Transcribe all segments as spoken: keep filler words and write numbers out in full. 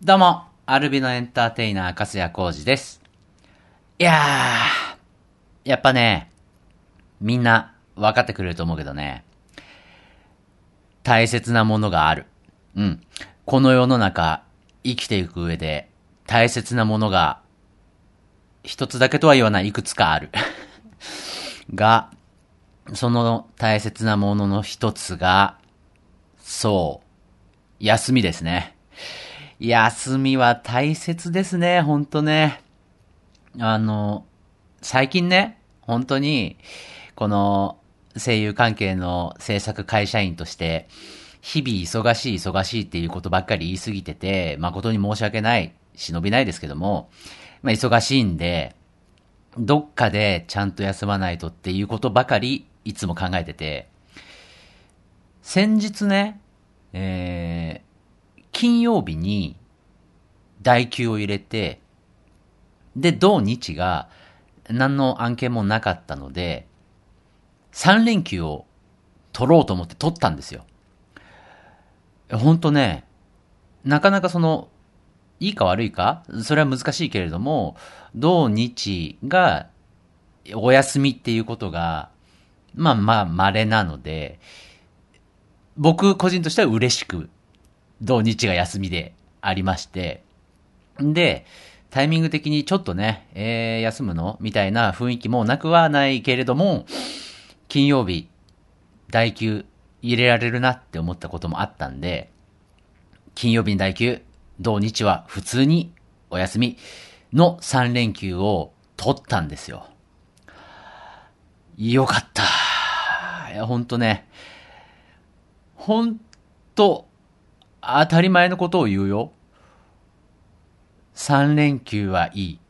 どうも、アルビノエンターテイナー、粕谷浩二です。いやー、やっぱね、みんな分かってくれると思うけどね、大切なものがある。うん。この世の中、生きていく上で、大切なものが、一つだけとは言わない、いくつかある。が、その大切なものの一つが、そう、休みですね。休みは大切ですね、ほんとね。あの、最近ね、本当に、この声優関係の制作会社員として、日々忙しい忙しいっていうことばっかり言い過ぎてて、誠に申し訳ない、忍びないですけども、まあ忙しいんで、どっかでちゃんと休まないとっていうことばかりいつも考えてて、先日ね、えー、金曜日に代休を入れて、で、土日が何の案件もなかったので、さん連休を取ろうと思って取ったんですよ。ほんとね、なかなかその、いいか悪いかそれは難しいけれども、土日がお休みっていうことが、まあまあ稀なので、僕個人としては嬉しく、土日が休みでありまして、で、タイミング的にちょっとね、えー、休むのみたいな雰囲気もなくはないけれども、金曜日、代休入れられるなって思ったこともあったんで、金曜日に代休、土日は普通にお休みのさん連休を取ったんですよ。よかった。いや、ほんとね、ほんと当たり前のことを言うよ。さん連休はいい。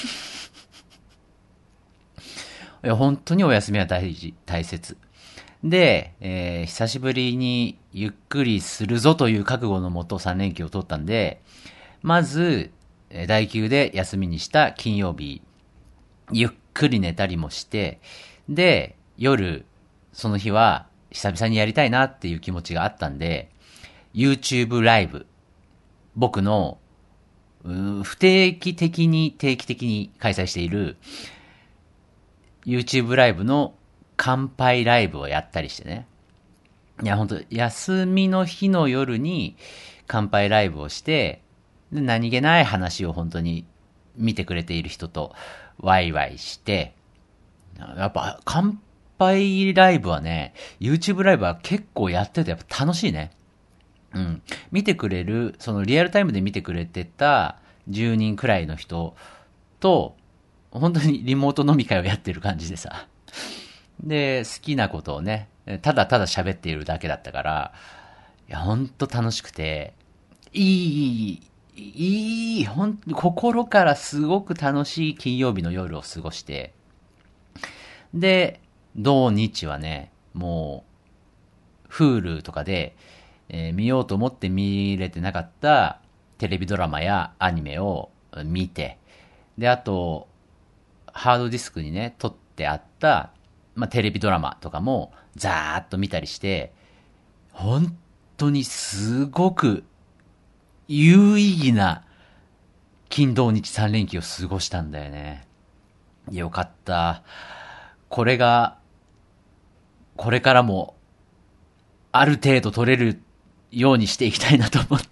いや、本当にお休みは大事、大切。で、えー、久しぶりにゆっくりするぞという覚悟のもとさん連休を取ったんで、まず、代休で休みにした金曜日、ゆっくり寝たりもして、で、夜、その日は久々にやりたいなっていう気持ちがあったんで、YouTube ライブ、僕の不定期的に定期的に開催している YouTube ライブの乾杯ライブをやったりしてね。いや、ほんと、休みの日の夜に乾杯ライブをして、で何気ない話を本当に見てくれている人とワイワイして、やっぱ乾杯ライブはね、YouTube ライブは結構やっててやっぱ楽しいね。うん。見てくれる、そのリアルタイムで見てくれてたじゅうにんくらいの人と、本当にリモート飲み会をやってる感じでさ。で、好きなことをね、ただただ喋っているだけだったから、いや、ほんと楽しくて、いい、いい、ほん、心からすごく楽しい金曜日の夜を過ごして、で、土日はね、もう、Hulu とかで、えー見ようと思って見れてなかったテレビドラマやアニメを見て、で、あと、ハードディスクにね、撮ってあった、まあ、テレビドラマとかも、ざーっと見たりして、本当にすごく有意義な金土日さん連休を過ごしたんだよね。よかった。これが、これからも、ある程度取れるようにしていきたいなと思った。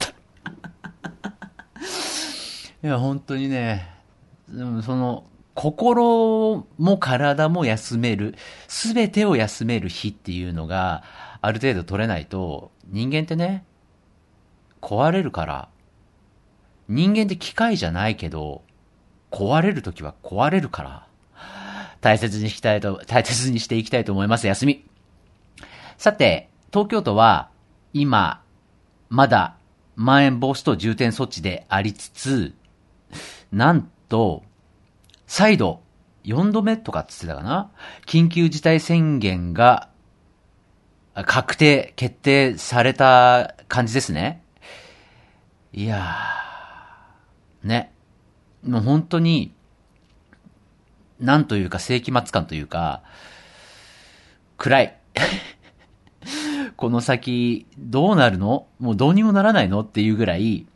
いや、本当にね、でもその、心も体も休める、すべてを休める日っていうのが、ある程度取れないと、人間ってね、壊れるから、人間って機械じゃないけど、壊れるときは壊れるから、大切にしたいと、大切にしていきたいと思います。休み。さて、東京都は、今、まだ、まん延防止等重点措置でありつつ、なんと、再度、よんどめとかっつってたかな、緊急事態宣言が確定、決定された感じですね。いやー、ね。もう本当に、なんというか世紀末感というか、暗い。この先、どうなるのもうどうにもならないのっていうぐらい、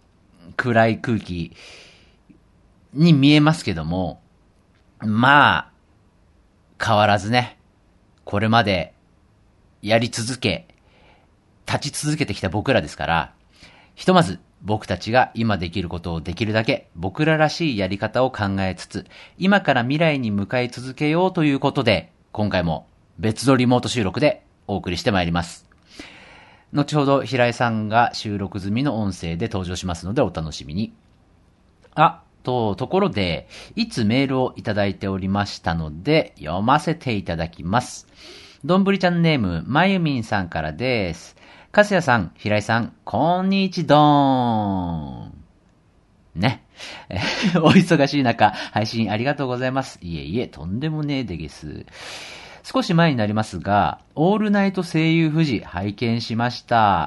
暗い空気に見えますけども、まあ、変わらずね、これまでやり続け、立ち続けてきた僕らですから、ひとまず僕たちが今できることをできるだけ僕ららしいやり方を考えつつ、今から未来に向かい続けようということで、今回も別撮りリモート収録でお送りしてまいります。後ほど平井さんが収録済みの音声で登場しますのでお楽しみに。あ、と、ところで、いつメールをいただいておりましたので、読ませていただきます。どんぶりちゃんネーム、まゆみんさんからです。かすやさん、平井さん、こんにちどーん。ね。お忙しい中、配信ありがとうございます。いえいえ、とんでもねえでげす。少し前になりますが、オールナイト声優富士拝見しました。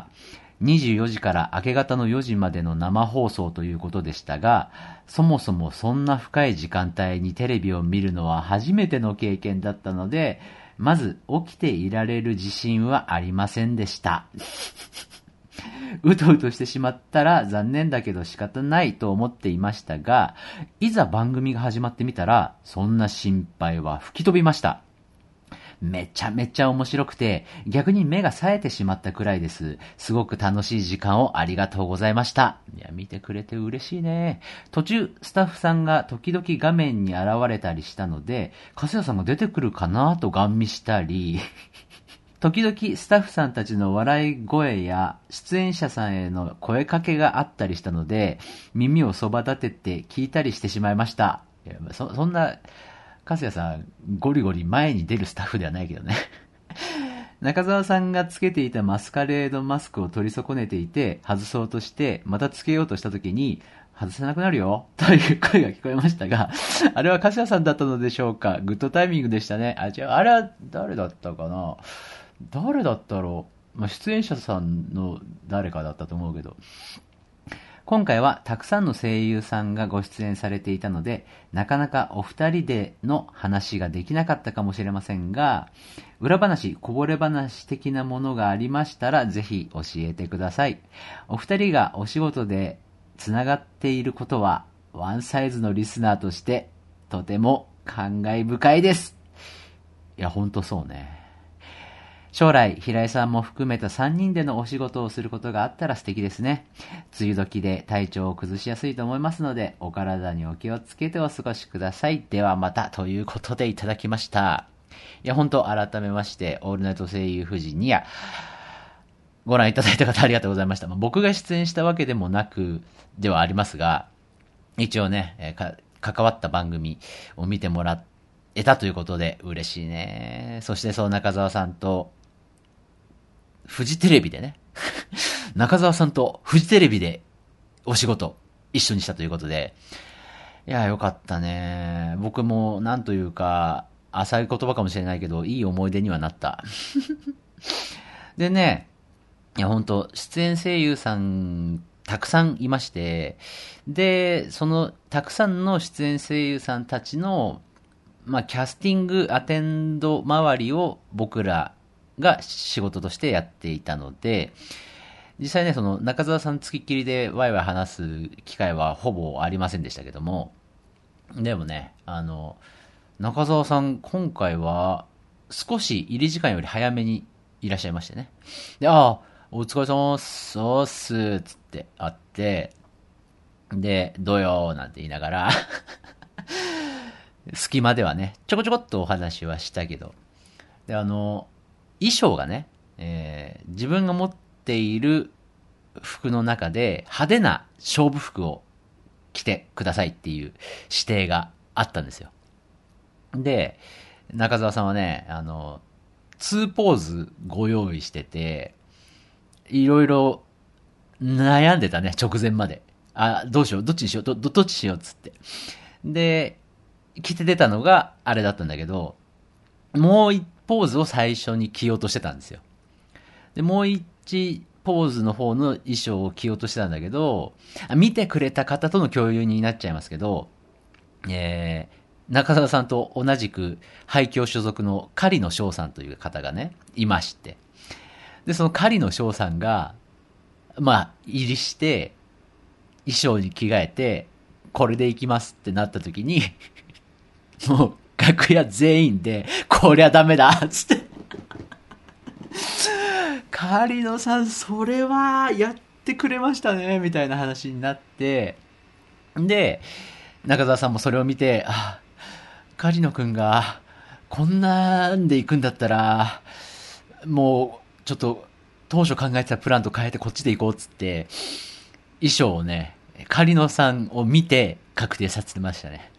にじゅうよじから明け方のよじまでの生放送ということでしたが、そもそもそんな深い時間帯にテレビを見るのは初めての経験だったので、まず起きていられる自信はありませんでした。うとうとしてしまったら残念だけど仕方ないと思っていましたが、いざ番組が始まってみたら、そんな心配は吹き飛びました。めちゃめちゃ面白くて、逆に目が冴えてしまったくらいです。すごく楽しい時間をありがとうございました。いや、見てくれて嬉しいね。途中、スタッフさんが時々画面に現れたりしたので、かすやさんが出てくるかなとガン見したり、時々スタッフさんたちの笑い声や出演者さんへの声かけがあったりしたので、耳をそば立てて聞いたりしてしまいました。いや、そ、そんな、かすやさん、ゴリゴリ前に出るスタッフではないけどね。中澤さんがつけていたマスカレードマスクを取り損ねていて、外そうとして、またつけようとした時に、外せなくなるよという声が聞こえましたが、あれはかすやさんだったのでしょうか。グッドタイミングでしたね。あ、違う、あれは誰だったかな。誰だったろう。まあ、出演者さんの誰かだったと思うけど。今回はたくさんの声優さんがご出演されていたので、なかなかお二人での話ができなかったかもしれませんが、裏話、こぼれ話的なものがありましたら、ぜひ教えてください。お二人がお仕事でつながっていることは、ワンサイズのリスナーとして、とても感慨深いです。いや、ほんとそうね。将来、平井さんも含めたさんにんでのお仕事をすることがあったら素敵ですね。梅雨時で体調を崩しやすいと思いますので、お体にお気をつけてお過ごしください。ではまた、ということでいただきました。いや、本当改めまして、オールナイト声優富士にや、ご覧いただいた方ありがとうございました。まあ、僕が出演したわけでもなく、ではありますが、一応ね、えー、か関わった番組を見てもらえたということで嬉しいね。そしてそう中澤さんと、フジテレビでね、中澤さんとフジテレビでお仕事一緒にしたということで、いや、よかったね。僕もなんというか、浅い言葉かもしれないけど、いい思い出にはなった。でね、いや、ほんと、出演声優さん、たくさんいまして、で、その、たくさんの出演声優さんたちの、まあ、キャスティング、アテンド周りを僕らが仕事としてやっていたので、実際ね、その中澤さん付きっきりでワイワイ話す機会はほぼありませんでしたけども、でもね、あの、中澤さん今回は少し入り時間より早めにいらっしゃいましてね。で、ああ、お疲れ様っす、そうっす、つって会って、で、どうよーなんて言いながら、隙間ではね、ちょこちょこっとお話はしたけど、で、あの、衣装がね、えー自分が持っている服の中で派手な勝負服を着てくださいっていう指定があったんですよ。で、中澤さんはね、あの、ツーポーズご用意してて、いろいろ悩んでたね、直前まで。あ、どうしよう、どっちにしよう、ど、どどっちしようっつって。で、着て出たのがあれだったんだけど、もう一ポーズを最初に着ようとしてたんですよ。で、もう一ポーズの方の衣装を着ようとしてたんだけど、見てくれた方との共有になっちゃいますけど、えー、中澤さんと同じく廃墟所属の狩野翔さんという方がね、いまして。で、その狩野翔さんが、まあ、入りして、 衣装に着替えて、これで行きますってなった時に、もう楽屋全員で、こりゃダメだっつって。狩野さん、それはやってくれましたね、みたいな話になって、で、中澤さんもそれを見て、あ、狩野くんが、こんなんで行くんだったら、もう、ちょっと、当初考えてたプランと変えてこっちで行こうっつって、衣装をね、狩野さんを見て確定させてましたね。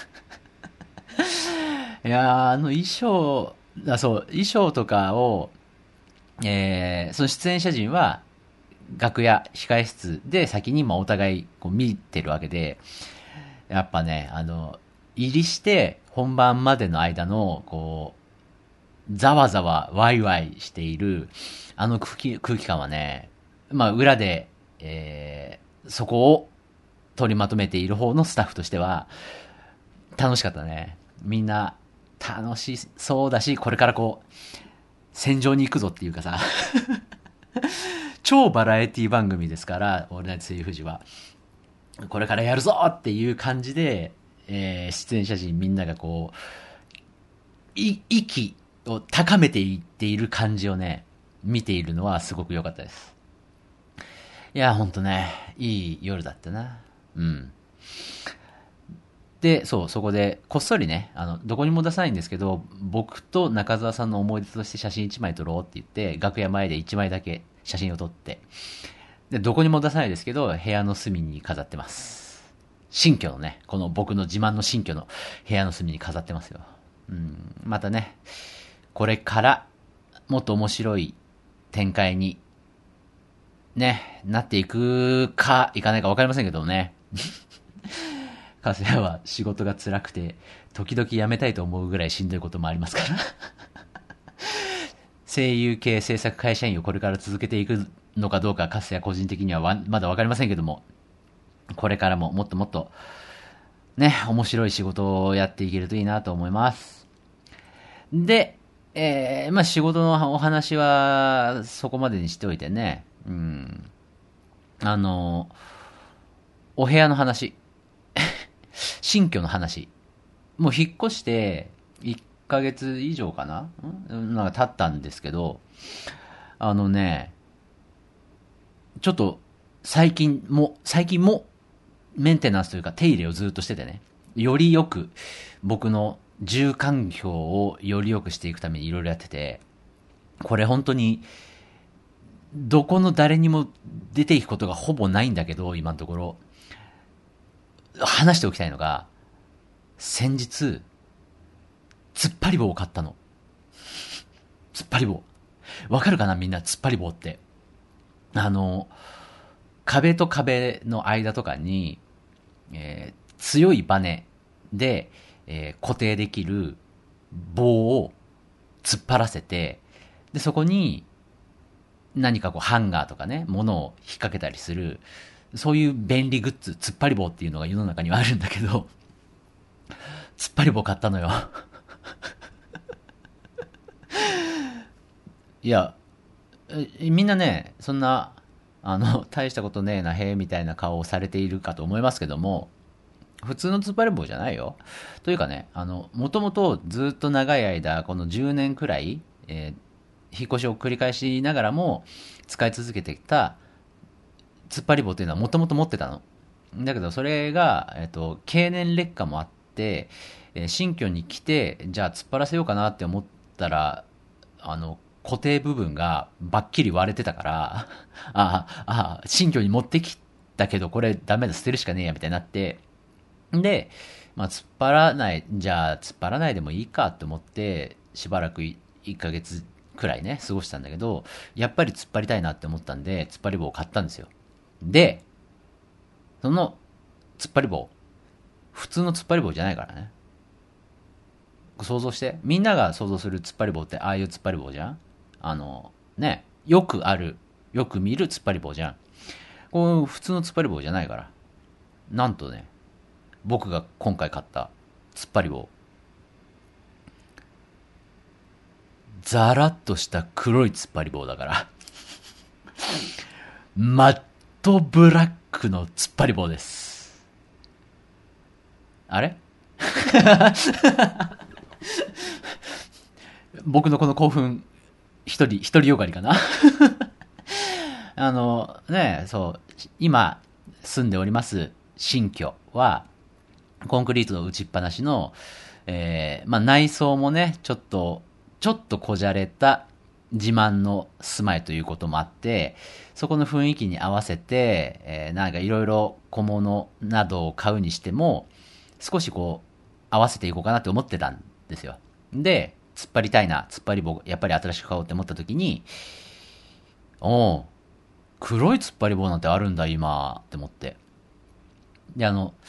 いやー、あの衣装、あ、そう、衣装とかを、えー、その出演者陣は、楽屋、控え室で先にまあお互いこう見てるわけで、やっぱね、あの、入りして本番までの間の、こう、ざわざわワイワイしている、あの空気、空気感はね、まあ裏で、えー、そこを取りまとめている方のスタッフとしては、楽しかったね。みんな、楽しそうだし、これからこう、戦場に行くぞっていうかさ、超バラエティ番組ですから、オールナイトセイフジは。これからやるぞっていう感じで、えー、出演者陣みんながこう、い、息を高めていっている感じをね、見ているのはすごく良かったです。いや、ほんとね、いい夜だったな。うん。で、そう、そこで、こっそりね、あの、どこにも出さないんですけど、僕と中澤さんの思い出として写真いちまい撮ろうって言って、楽屋前でいちまいだけ写真を撮って、で、どこにも出さないですけど、部屋の隅に飾ってます。新居のね、この僕の自慢の新居の部屋の隅に飾ってますよ。うん、またね、これから、もっと面白い展開に、ね、なっていくか、いかないか分かりませんけどね。かすやは仕事が辛くて、時々辞めたいと思うぐらいしんどいこともありますから。声優系制作会社員をこれから続けていくのかどうか、かすや個人的にはわまだわかりませんけども、これからももっともっと、ね、面白い仕事をやっていけるといいなと思います。で、えー、まあ仕事のお話はそこまでにしておいてね、うん、あの、お部屋の話、新居の話、もう引っ越していっかげつ以上かなんなんか経ったんですけど、あのね、ちょっと最近も、最近もメンテナンスというか手入れをずっとしててね、よりよく僕の住環境をより良くしていくためにいろいろやってて、これ本当にどこの誰にも出ていくことがほぼないんだけど、今のところ話しておきたいのが、先日突っ張り棒を買ったの。突っ張り棒。わかるかなみんな、突っ張り棒って。あの、壁と壁の間とかに、えー強いバネで、えー固定できる棒を突っ張らせて、で、そこに何かこうハンガーとかね、物を引っ掛けたりする、そういう便利グッズ、突っ張り棒っていうのが世の中にはあるんだけど、突っ張り棒買ったのよ。いや、みんなね、そんな、あの、大したことねえな、へえ、みたいな顔をされているかと思いますけども、普通の突っ張り棒じゃないよ。というかね、あの、もともとずっと長い間、このじゅうねんくらい、えー引っ越しを繰り返しながらも使い続けてきた突っ張り棒っていうのはもともと持ってたの。だけどそれが、えっと、経年劣化もあって、えー新居に来て、じゃあ突っ張らせようかなって思ったら、あの、固定部分がバッキリ割れてたから、ああ、ああ、新居に持ってきたけどこれダメだ、捨てるしかねえや、みたいになって、で、まあ、突っ張らない、じゃあ突っ張らないでもいいかって思って、しばらくいっかげつくらいね、過ごしたんだけど、やっぱり突っ張りたいなって思ったんで、突っ張り棒を買ったんですよ。で、その突っ張り棒、普通の突っ張り棒じゃないからね。想像して。みんなが想像する突っ張り棒ってああいう突っ張り棒じゃん。あの、ね、よくある、よく見る突っ張り棒じゃん。こう、普通の突っ張り棒じゃないから。なんとね、僕が今回買った突っ張り棒、ザラッとした黒い突っ張り棒だから。マットブラックの突っ張り棒です。あれ僕のこの興奮、一人、一人よがりかなあの、ね、そう、今住んでおります新居は、コンクリートの打ちっぱなしの、えー、まあ内装もね、ちょっと、ちょっとこじゃれた自慢の住まいということもあって、そこの雰囲気に合わせて、えー、なんかいろいろ小物などを買うにしても、少しこう、合わせていこうかなって思ってたんですよ。で、突っ張りたいな、突っ張り棒、やっぱり新しく買おうって思った時に、おう、黒い突っ張り棒なんてあるんだ今って思って。で、あの、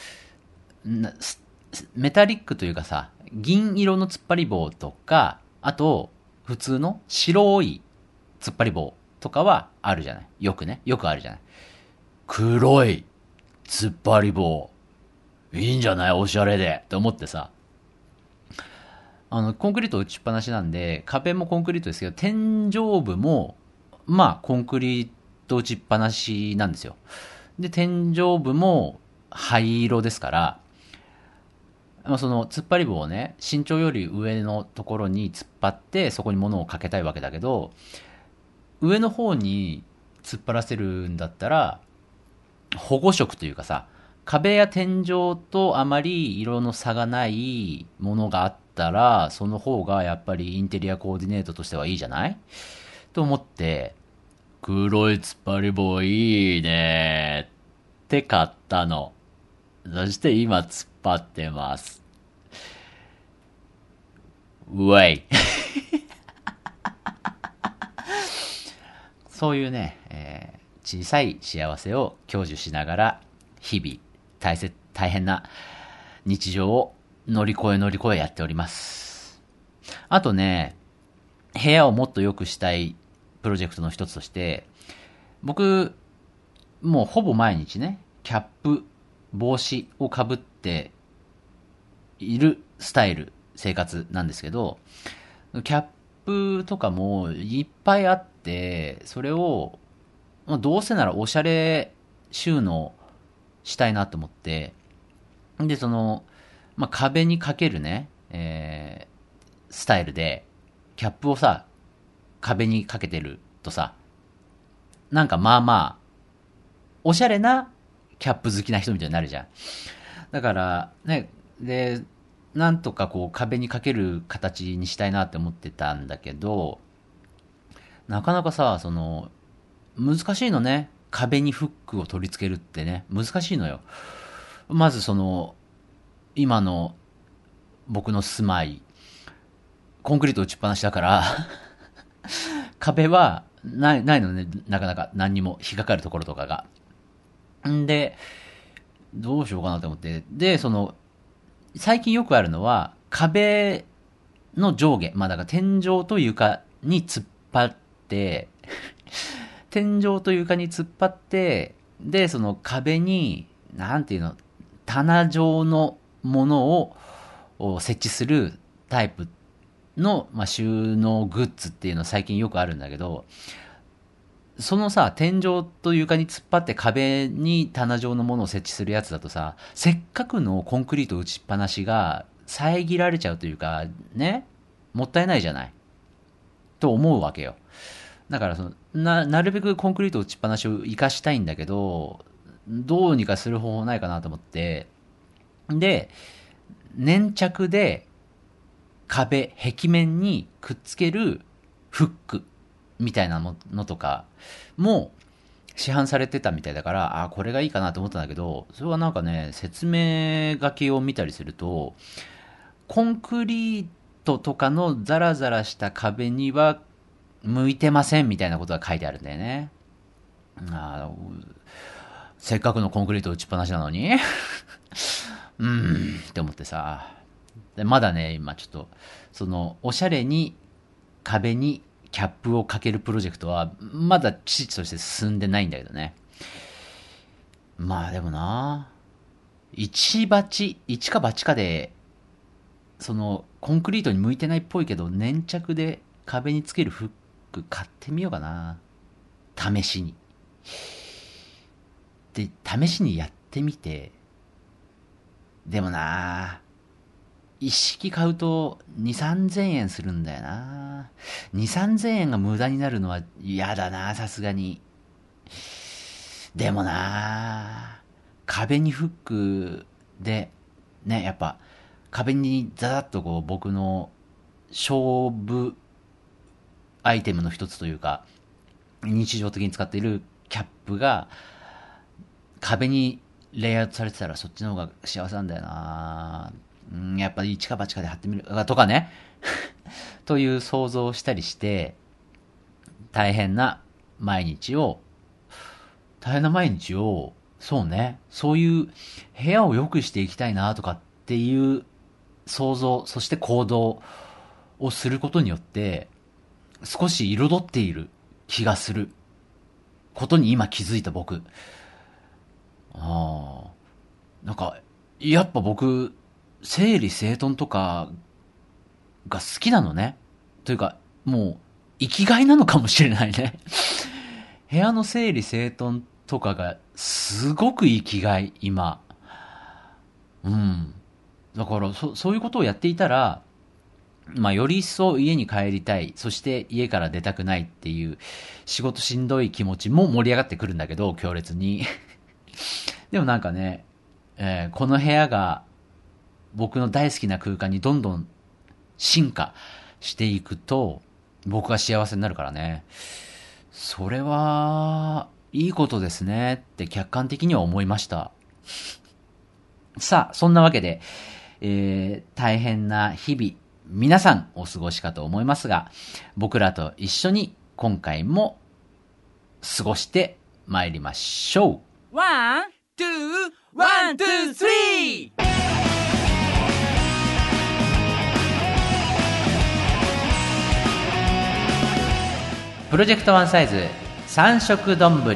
メタリックというかさ、銀色の突っ張り棒とか、あと、普通の白い突っ張り棒とかはあるじゃない。よくね。よくあるじゃない。黒い突っ張り棒。いいんじゃないおしゃれで。って思ってさ。あの、コンクリート打ちっぱなしなんで、壁もコンクリートですけど、天井部も、まあ、コンクリート打ちっぱなしなんですよ。で、天井部も灰色ですから、その突っ張り棒をね、身長より上のところに突っ張って、そこに物をかけたいわけだけど、上の方に突っ張らせるんだったら、保護色というかさ、壁や天井とあまり色の差がないものがあったら、その方がやっぱりインテリアコーディネートとしてはいいじゃないと思って、黒い突っ張り棒いいねって買ったの。そして今突っ張ってます。うわい。そういうね、えー、小さい幸せを享受しながら、日々、大切、大変な日常を乗り越え乗り越えやっております。あとね、部屋をもっと良くしたいプロジェクトの一つとして、僕、もうほぼ毎日ね、キャップ、帽子をかぶっているスタイル、生活なんですけど、キャップとかもいっぱいあって、それを、まあどうせならおしゃれ収納したいなと思って、で、その、まあ、壁にかけるね、えー、スタイルで、キャップをさ、壁にかけてるとさ、なんかまあまあ、おしゃれなキャップ好きな人みたいになるじゃん。だから、ね、で、なんとかこう壁にかける形にしたいなって思ってたんだけど、なかなかさ、その、難しいのね。壁にフックを取り付けるってね、難しいのよ。まずその、今の僕の住まい、コンクリート打ちっぱなしだから壁はない、ないのね、なかなか何にも引っかかるところとかが。んで、どうしようかなと思って。で、その、最近よくあるのは、壁の上下、まあだから天井と床に突っ張って、天井と床に突っ張って、で、その壁に、なんていうの、棚状のものを設置するタイプの、まあ、収納グッズっていうの最近よくあるんだけど、そのさ、天井と床に突っ張って壁に棚状のものを設置するやつだとさ、せっかくのコンクリート打ちっぱなしが遮られちゃうというか、ね、もったいないじゃない。と思うわけよ。だからその、な、なるべくコンクリート打ちっぱなしを活かしたいんだけど、どうにかする方法ないかなと思って、で、粘着で壁、壁面にくっつけるフックみたいなのとかも市販されてたみたいだから、あ、これがいいかなと思ったんだけど、それはなんかね、説明書きを見たりすると、コンクリートとかのザラザラした壁には向いてませんみたいなことが書いてあるんだよね。あせっかくのコンクリート打ちっぱなしなのにうーんって思ってさ。でまだね、今ちょっと、その、おしゃれに壁にキャップをかけるプロジェクトは、まだきちっとして進んでないんだけどね。まあでもな、一鉢、一か八かで、その、コンクリートに向いてないっぽいけど、粘着で壁につけるフック買ってみようかな。試しに。 で、試しにやってみて、でもな一式買うとに、さんぜんえんするんだよなに、さんぜんえんが無駄になるのは嫌だなさすがに。でもな壁にフックで、ね、やっぱ、壁にザザッとこう僕の勝負アイテムの一つというか、日常的に使っているキャップが壁にレイアウトされてたらそっちの方が幸せなんだよなうん、やっぱり一か八かで貼ってみるとかねという想像をしたりして、大変な毎日を大変な毎日をそうねそういう部屋を良くしていきたいなとかっていう想像、そして行動をすることによって少し彩っている気がすることに今気づいた僕。ああ、なんかやっぱ僕整理整頓とかが好きなのね。というかもう生きがいなのかもしれないね部屋の整理整頓とかがすごく生きがい今。うんだからそそういうことをやっていたら、まあ、より一層家に帰りたい、そして家から出たくないっていう仕事しんどい気持ちも盛り上がってくるんだけど、強烈にでもなんかね、えーこの部屋が僕の大好きな空間にどんどん進化していくと僕が幸せになるからね。それはいいことですねって客観的には思いました。さあそんなわけで、えー大変な日々皆さんお過ごしかと思いますが、僕らと一緒に今回も過ごしてまいりましょう。 ワン、ツー、ワン、ツー、スリー。 プロジェクトワンサイズ三色丼。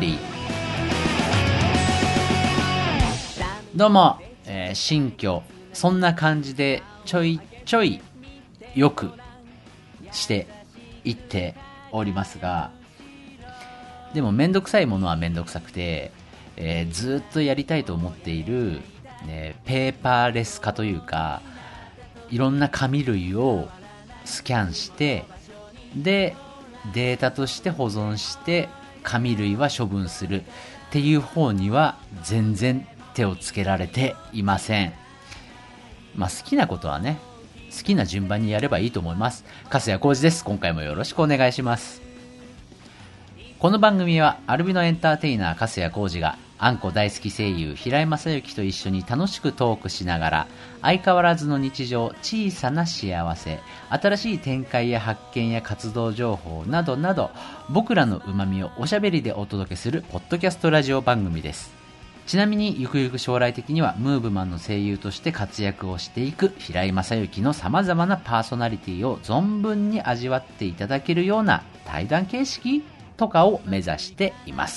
どうも、えー新居そんな感じでちょいちょいよくしていっておりますが、でもめんどくさいものはめんどくさくて、えーずっとやりたいと思っている、ね、ペーパーレス化というか、いろんな紙類をスキャンしてでデータとして保存して紙類は処分するっていう方には全然手をつけられていません。まあ好きなことはね好きな順番にやればいいと思います。粕谷浩二です。今回もよろしくお願いします。この番組はアルビノエンターテイナー粕谷浩二があんこ大好き声優平井正幸と一緒に楽しくトークしながら、相変わらずの日常、小さな幸せ、新しい展開や発見や活動情報などなど、僕らの旨味をおしゃべりでお届けするポッドキャストラジオ番組です。ちなみにゆくゆく将来的にはムーブマンの声優として活躍をしていく平井正幸の様々なパーソナリティを存分に味わっていただけるような対談形式とかを目指しています。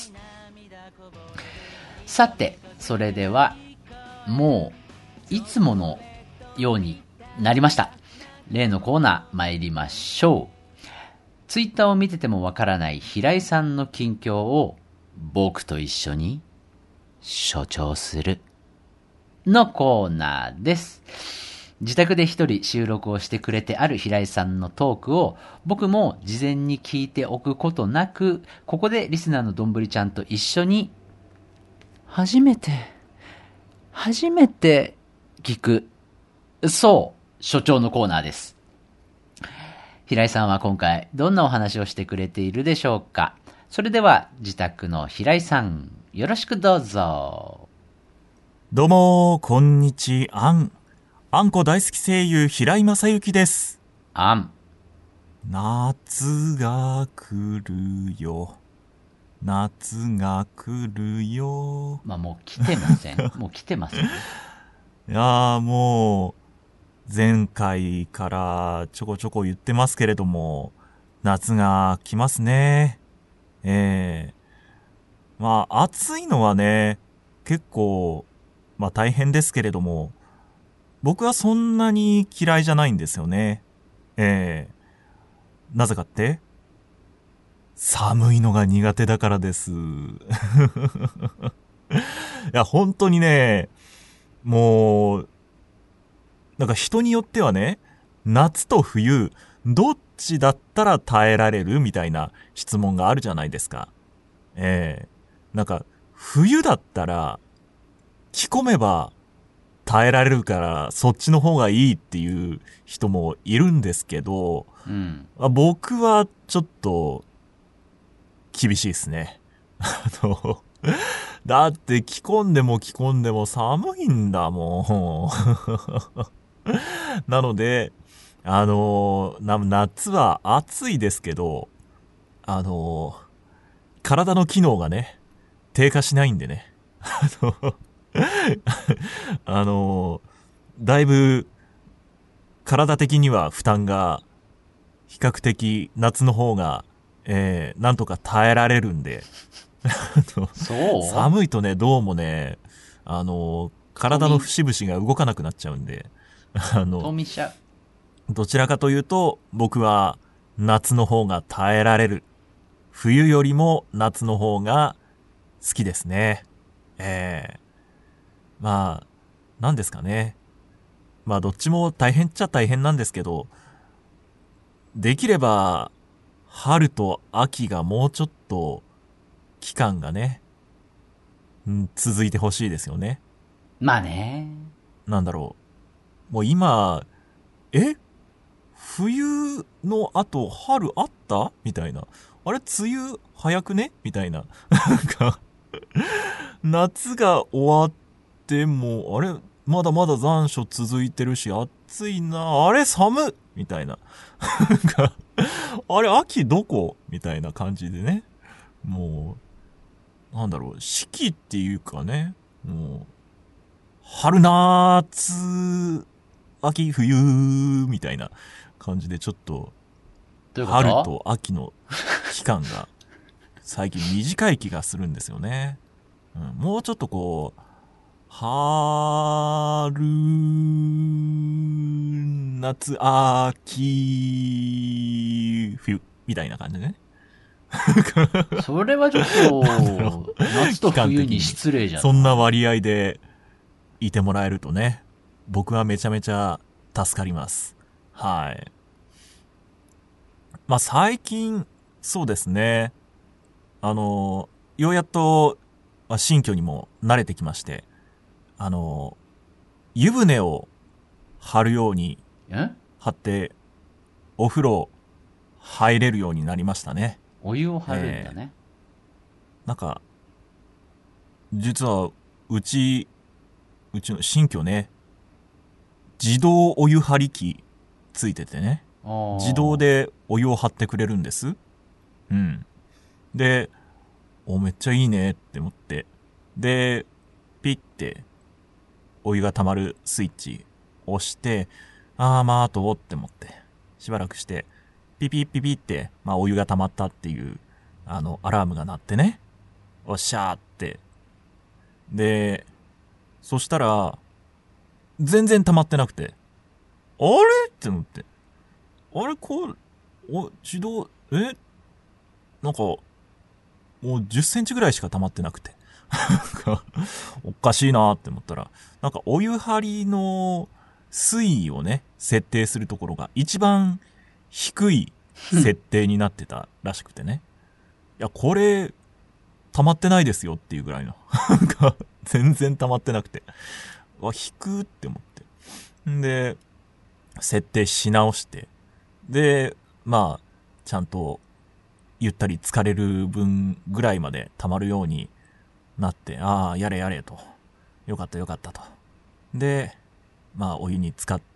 さて、それではもういつものようになりました。例のコーナー参りましょう。ツイッターを見ててもわからない平井さんの近況を僕と一緒に所長するのコーナーです。自宅で一人収録をしてくれてある平井さんのトークを僕も事前に聞いておくことなく、ここでリスナーのどんぶりちゃんと一緒に初めて初めて聞く、そう所長のコーナーです。平井さんは今回どんなお話をしてくれているでしょうか。それでは自宅の平井さん、よろしくどうぞ。 どうもこんにちあんあんこ大好き声優平井正幸です。 あん夏が来るよ夏が来るよ。 まあもう来てませんもう来てますよ。 いやーもう前回からちょこちょこ言ってますけれども、夏が来ますね。ええー、まあ暑いのはね結構まあ大変ですけれども、僕はそんなに嫌いじゃないんですよね。ええー、なぜかって寒いのが苦手だからですや、本当にね、もう、なんか人によってはね、夏と冬、どっちだったら耐えられるみたいな質問があるじゃないですか。ええなんか、冬だったら、着込めば耐えられるから、そっちの方がいいっていう人もいるんですけど、 うん。 僕はちょっと、厳しいですね。あの、だって着込んでも着込んでも寒いんだもん。なので、あのな、夏は暑いですけど、あの体の機能がね、低下しないんでね。あの、あのだいぶ、体的には負担が、比較的夏の方が、えー、なんとか耐えられるんで、 そう寒いとね、どうもね、あの、体の節々が動かなくなっちゃうんで、あの、 冬眠しちゃう。 どちらかというと、僕は夏の方が耐えられる。冬よりも夏の方が好きですね。ええまあ、なんですかね。まあ、どっちも大変っちゃ大変なんですけど、できれば、春と秋がもうちょっと、期間がね、うん、続いてほしいですよね。 まあね。 なんだろう。もう今、え冬の後春あったみたいな。あれ梅雨早くねみたいな。なんか、夏が終わっても、あれまだまだ残暑続いてるし、暑いな。あれ寒っみたいな。なんか、あれ秋どこみたいな感じでね。もう、なんだろう、四季っていうかね。もう、春夏、秋冬、みたいな感じでちょっと、 どういうこと春と秋の期間が最近短い気がするんですよね。うん、もうちょっとこう、春、夏、秋、冬、みたいな感じでね。 それはちょっと、夏と冬に失礼じゃん。 そんな割合でいてもらえるとね、僕はめちゃめちゃ助かります。はい。まあ最近、そうですね。あの、ようやっと、まあ、新居にも慣れてきまして、あの、湯船を張るようにえ張って、お風呂入れるようになりましたね。 お湯を張るんだね。 えー、なんか、実は、うち、うちの新居ね、自動お湯張り機ついててね、自動でお湯を張ってくれるんです。うん。で、お、めっちゃいいねって思って。で、ピッて、お湯が溜まるスイッチ押して、あーまああとって思って、しばらくして、ピピッピピって、まあお湯が溜まったっていう、あの、アラームが鳴ってね。おっしゃーって。で、そしたら、全然溜まってなくて、あれって思って。あれこう、お、自動、えなんか、もうじゅっセンチぐらいしか溜まってなくて。おかしいなーって思ったら、なんかお湯張りの水位をね、設定するところが一番低い設定になってたらしくてね。いや、これ、溜まってないですよっていうぐらいの。なんか、全然溜まってなくて。わ、低くって思って。んで、設定し直して。で、まあ、ちゃんと、ゆったり疲れる分ぐらいまで溜まるようになって、ああ、やれやれと。よかったよかったと。で、まあ、お湯に浸かって、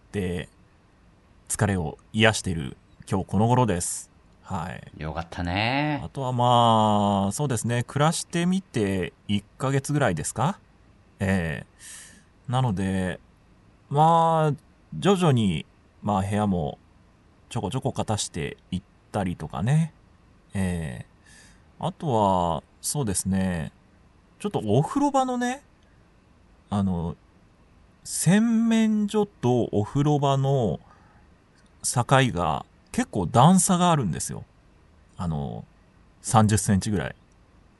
疲れを癒している今日この頃です。はい。 よかったね。 あとはまあ、そうですね、暮らしてみていっかげつぐらいですか？ええー、なので、まあ、徐々に、まあ部屋もちょこちょこ片していったりとかね。ええー、あとは、そうですね、ちょっとお風呂場のね、あの、洗面所とお風呂場の境が結構段差があるんですよ。あの、さんじゅっセンチぐらい。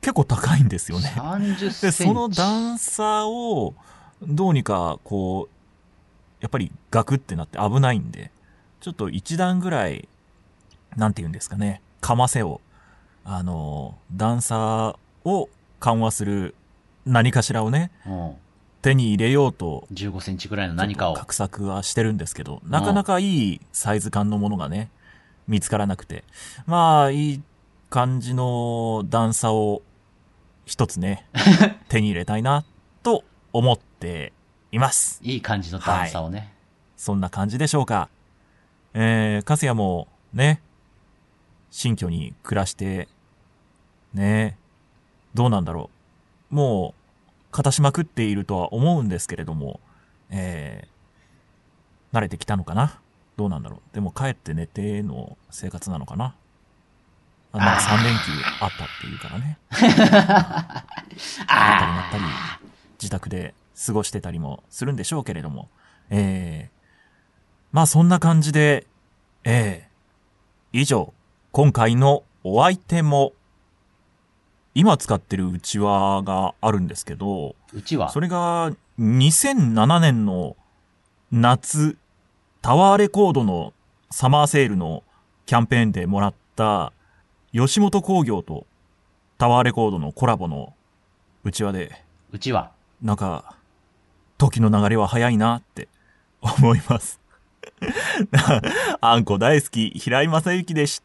結構高いんですよね。 さんじゅっセンチ。 で、その段差を、どうにか、こう、やっぱりガクってなって危ないんで、ちょっと一段ぐらい、なんて言うんですかね、かませを、あの、段差を緩和する何かしらをね、 うん、 手に入れようと、 じゅうごセンチぐらいの何かを。 画策はしてるんですけど、なかなかいいサイズ感のものがね、見つからなくて。まあ、いい感じの段差を一つね、手に入れたいな、と思っています。 いい感じの段差をね。はい、 そんな感じでしょうか。えー、かすやもね、新居に暮らして、ね、どうなんだろう。もう、片しまくっているとは思うんですけれども、えー、慣れてきたのかな。どうなんだろう。でも帰って寝ての生活なのかな。あまあさん連休あったっていうからね。あったりまったり、自宅で過ごしてたりもするんでしょうけれども、えー、まあそんな感じで、えー、以上、今回のお相手も、今使ってるうちわがあるんですけど、 うちわそれがにせんななねんの夏、タワーレコードのサマーセールのキャンペーンでもらった吉本興業とタワーレコードのコラボのうちわで、 うちわなんか時の流れは早いなって思います。あんこ大好き平井正幸でした。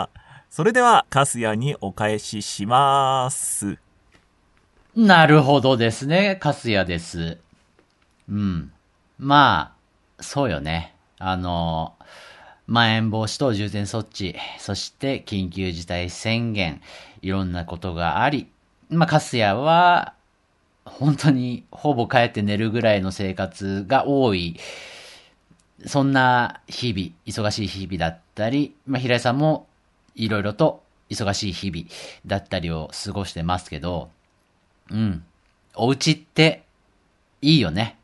それではカスヤにお返しします。 なるほどですね、カスヤです。うん。まあ、そうよね。あの、まん延防止等重点措置、そして緊急事態宣言、いろんなことがあり、まあ、カスヤは、本当にほぼ帰って寝るぐらいの生活が多い、そんな日々、忙しい日々だったり、まあ、平井さんもいろいろと忙しい日々だったりを過ごしてますけど、うん。お家っていいよね。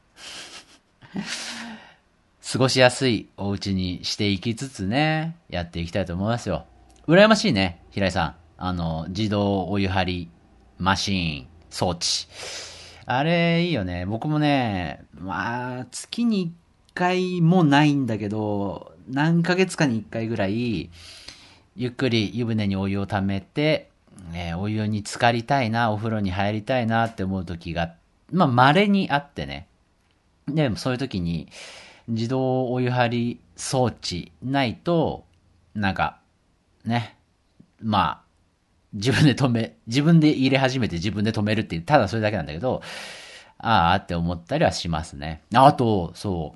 過ごしやすいお家にしていきつつね、やっていきたいと思いますよ。羨ましいね、平井さん。あの、自動お湯張りマシーン装置。あれいいよね。僕もね、まあ、月にいっかいもないんだけど、何ヶ月かにいっかいぐらい、ゆっくり湯船にお湯を溜めて、えー、お湯に浸かりたいな、お風呂に入りたいなって思う時が、まあ、稀にあってね。で、そういう時に、自動お湯張り装置ないと、なんか、ね、まあ、自分で止め、自分で入れ始めて自分で止めるっていう、ただそれだけなんだけど、ああって思ったりはしますね。あと、そう、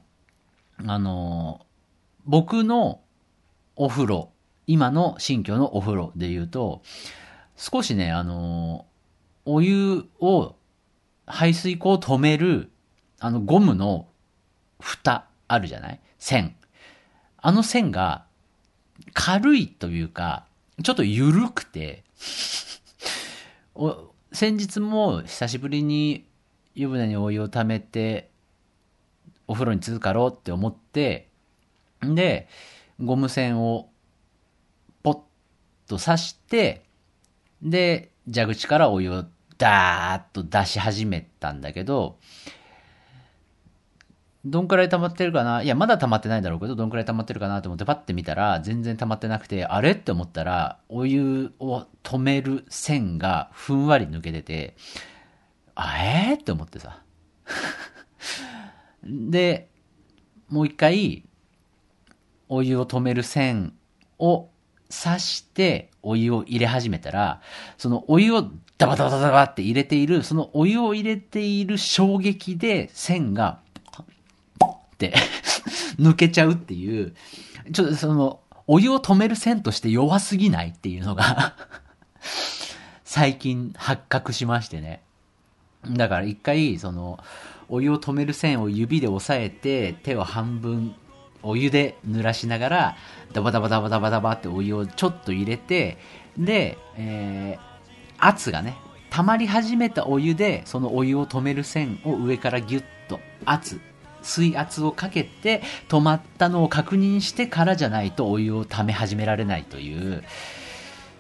あの、僕のお風呂、今の新居のお風呂で言うと、少しね、あの、お湯を、排水口を止める、あのゴムの蓋あるじゃない？線。あの線が軽いというか、ちょっと緩くて、お先日も久しぶりに湯船にお湯を溜めて、お風呂に浸かろうって思って、で、ゴム線をポッと刺して、で、蛇口からお湯をダーッと出し始めたんだけど、どんくらい溜まってるかな？いや、まだ溜まってないだろうけど、どんくらい溜まってるかなと思ってパッて見たら、全然溜まってなくて、あれって思ったら、お湯を止める線がふんわり抜けてて、あえーって思ってさ。で、もう一回、お湯を止める線を刺してお湯を入れ始めたら、そのお湯をダバダバダバって入れている、そのお湯を入れている衝撃で線がって抜けちゃうっていう、ちょっとそのお湯を止める線として弱すぎないっていうのが最近発覚しましてね。だから一回そのお湯を止める線を指で押さえて、手を半分お湯で濡らしながらダバダバダバダバダバってお湯をちょっと入れて、で、えー、圧がね溜まり始めたお湯でそのお湯を止める線を上からギュッと圧水圧をかけて止まったのを確認してからじゃないとお湯を溜め始められないという、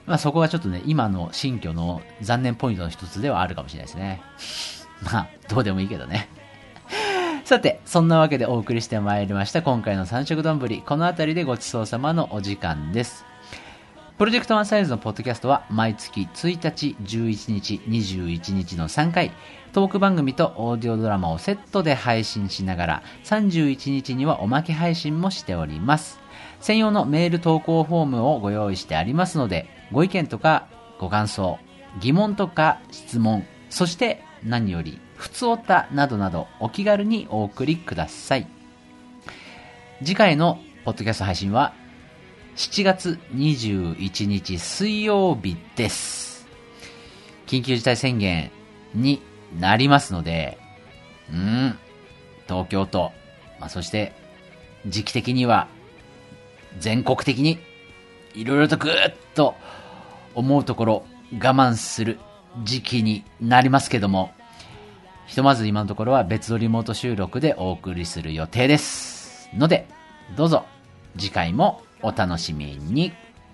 まあそこがちょっとね、今の新居の残念ポイントの一つではあるかもしれないですね。まあ、どうでもいいけどね。さて、そんなわけでお送りしてまいりました今回の三色丼。このあたりでごちそうさまのお時間です。プロジェクトワンサイズのポッドキャストは毎月ついたち、じゅういちにち、にじゅういちにちのさんかい、トーク番組とオーディオドラマをセットで配信しながら、さんじゅういちにちにはおまけ配信もしております。専用のメール投稿フォームをご用意してありますので、ご意見とかご感想、疑問とか質問、そして何よりふつおたなどなどお気軽にお送りください。次回のポッドキャスト配信はしちがつにじゅういちにち水曜日です。緊急事態宣言になりますので、うーん、東京都、まあ、そして時期的には全国的にいろいろとぐーっと思うところ我慢する時期になりますけども、ひとまず今のところは別撮りリモート収録でお送りする予定ですので、どうぞ次回もお楽しみに。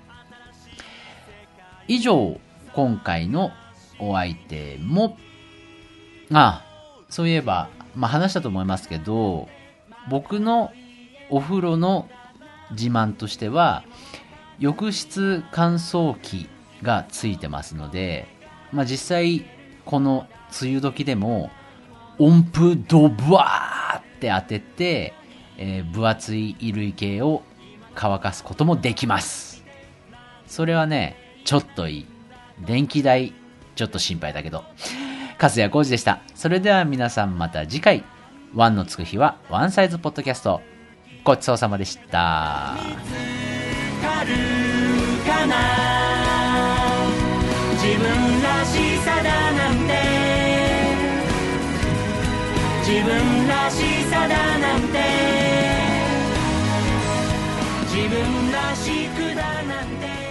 以上、今回のお相手も、あ、そういえば、まあ、話したと思いますけど、僕のお風呂の自慢としては、浴室乾燥機がついてますので、まあ、実際、この梅雨時でも、温風ドバーって当てて、えー、分厚い衣類系を乾かすこともできます。それはね、ちょっといい。電気代、ちょっと心配だけど。粕谷浩二でした。それでは皆さんまた次回。ワンのつく日はワンサイズポッドキャスト。ごちそうさまでした。 見つかるかな、自分らしさだなんて、自分らしさだなんて、自分らしくだなんて。